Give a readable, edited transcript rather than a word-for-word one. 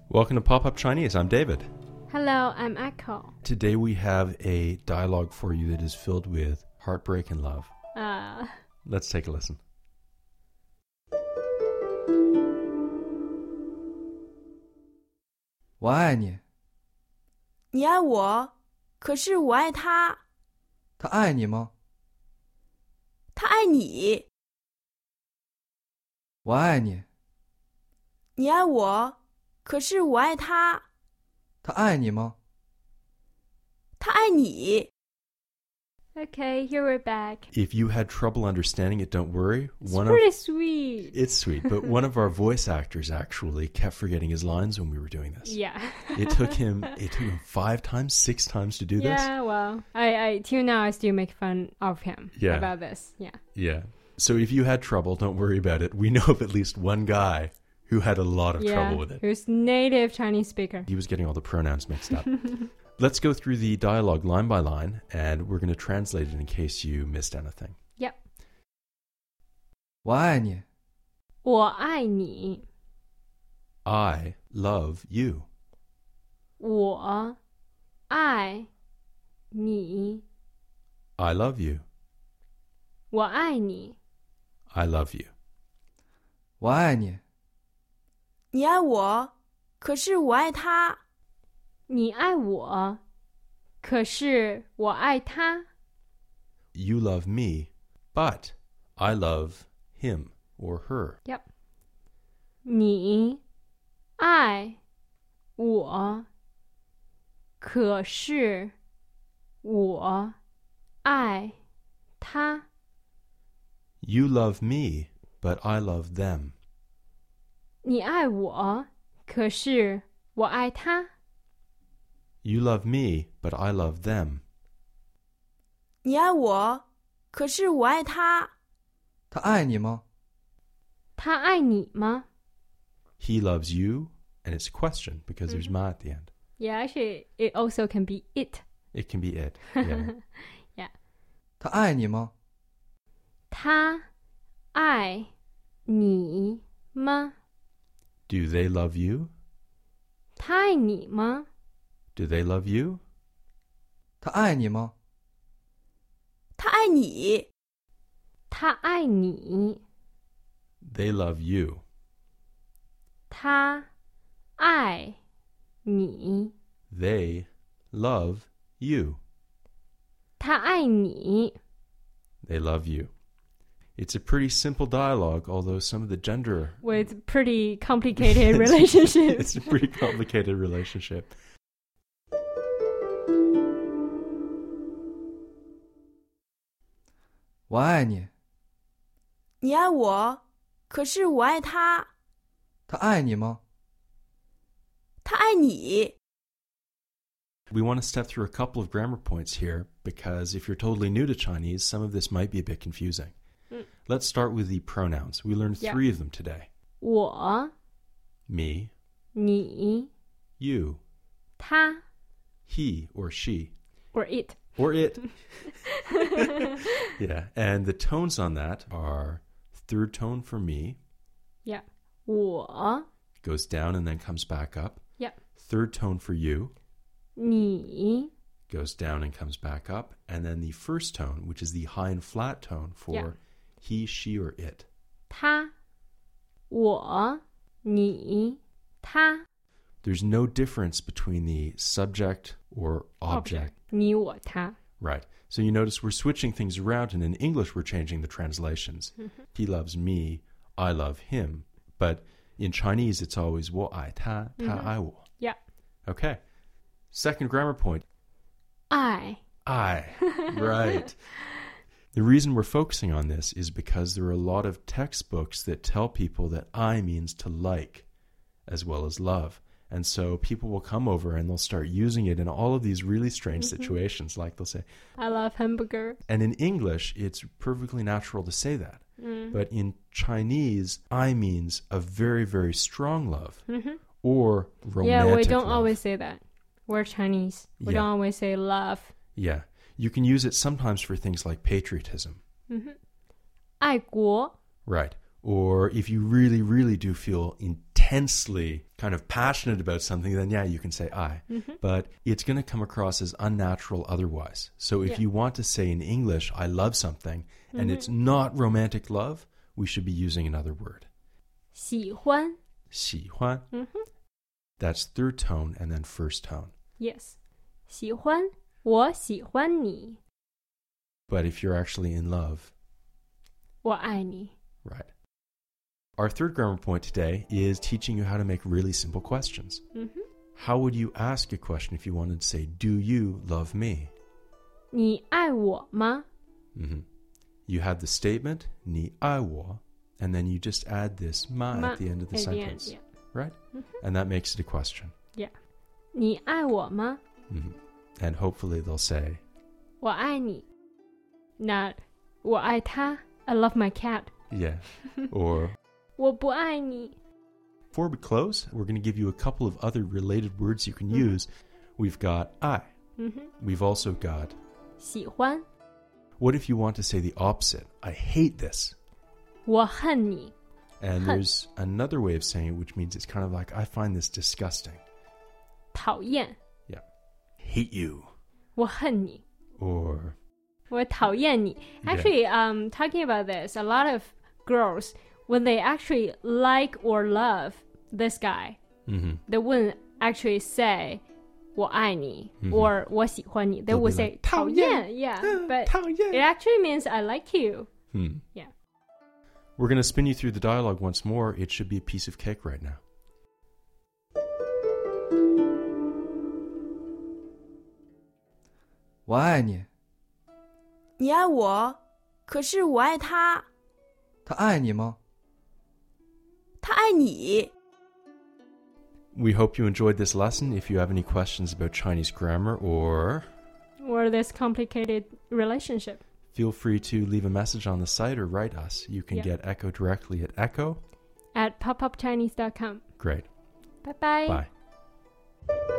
Welcome to Pop-Up Chinese. I'm David. Hello, I'm Echo. Today we have a dialogue for you that is filled with heartbreak and love. Let's take a listen. 我爱你。 你爱我，可是我爱他。 他爱你吗？ 他爱你。 我爱你。 你爱我，可是我爱他。 他爱你吗？ 他爱你。 Okay, here we're back. If you had trouble understanding it, don't worry. It's pretty sweet. It's sweet, but one of our voice actors actually kept forgetting his lines when we were doing this. Yeah. It took him 5 times, 6 times to do this. Yeah, well, I till now I still make fun of him about this. Yeah. Yeah. So if you had trouble, don't worry about it. We know of at least one guy who had a lot of trouble with it. Who's native Chinese speaker. He was getting all the pronouns mixed up. Let's go through the dialogue line by line, and we're going to translate it in case you missed anything. Yep. 我爱你。 我爱你。 I love you. 我爱你。 I love you. 我爱你。 I love you. 我爱你。 你爱我，可是我爱他。 你爱我，可是我爱他。 You love me, but I love him or her. Yep. 你爱我，可是我爱他。 You love me, but I love them. 你爱我，可是我爱他。 You love me, but I love them. 你爱我，可是我爱他。 他爱你吗？ 他爱你吗？ He loves you, and it's a question because there's ma at the end. Yeah, actually, it also can be it. It can be it. Yeah. Yeah. 他爱你吗？ 他爱你吗？ Do they love you? 他爱你吗？ Do they love you? 他爱你吗？ 他爱你。 他爱你。 They love you. 他爱你。 They love you. 他爱你。 They love you. It's a pretty simple dialogue, although some of the gender... With pretty complicated relationships. It's a pretty complicated relationship. 我爱你。 你爱我，可是我爱他。 他爱你吗？ 他爱你。 We want to step through a couple of grammar points here because if you're totally new to Chinese, some of this might be a bit confusing. Let's start with the pronouns. We learned 3 of them today. 我 Me, 你 you, 他 he or she. or it. Or it. Yeah, and the tones on that are third tone for me. Yeah. 我 Goes down and then comes back up. Yeah. Third tone for you. 你 Goes down and comes back up. And then the first tone, which is the high and flat tone for he, she, or it. 他我你他 There's no difference between the subject or object. 你我他 Right. So you notice we're switching things around, and in English we're changing the translations. He loves me, I love him. But in Chinese it's always 我爱他, 他爱我. Yeah. Okay. Second grammar point. I Right. The reason we're focusing on this is because there are a lot of textbooks that tell people that I means to like as well as love. And so people will come over and they'll start using it in all of these really strange situations. Like they'll say, I love hamburger. and in English, it's perfectly natural to say that. But in Chinese, I means a very, very strong love or romantic Yeah, we don't love. always say that. We're Chinese. We Yeah. don't always say love. Yeah. You can use it sometimes for things like patriotism. 爱国 Right. Or if you really, really do feel intense intensely kind of passionate about something, then yeah, you can say I. But it's going to come across as unnatural otherwise. So if Yeah. you want to say in English, I love something, and it's not romantic love, we should be using another word. 喜欢喜欢. That's third tone and then first tone. Yes 喜欢我喜欢你 But if you're actually in love, 我爱你 right. Our third grammar point today is teaching you how to make really simple questions. How would you ask a question if you wanted to say, do you love me? 你爱我吗 You have the statement, 你爱我, and then you just add this ma Ma at the end of the at the sentence. end, Right? And that makes it a question. Yeah 你爱我吗 And hopefully they'll say, 我爱你 Not 我爱他 I love my cat yeah. Or, 我不爱你 before we close, we're going to give you a couple of other related words you can use. We've got I. We've also got, 喜欢 what if you want to say the opposite? I hate this. 我恨你 And there's another way of saying it, which means it's kind of like, I find this disgusting. 讨厌 Yeah. Hate you. 我恨你 Or, 我讨厌你 Actually, talking about this, a lot of girls, when they actually like or love this guy, they wouldn't actually say 我爱你 or 我喜欢你. They They'll would be say like, 讨厌 Yeah, but 讨厌. it actually means I like you. Yeah. We're going to spin you through the dialogue once more. It should be a piece of cake right now. 我爱你， 你爱我，可是我爱他， 他爱你吗？ 他爱你。 We hope you enjoyed this lesson. If you have any questions about Chinese grammar or Or this complicated relationship. feel free to leave a message on the site or write us. You can Yeah. get Echo directly at Echo. At popupchinese.com. Great. Bye-bye. Bye.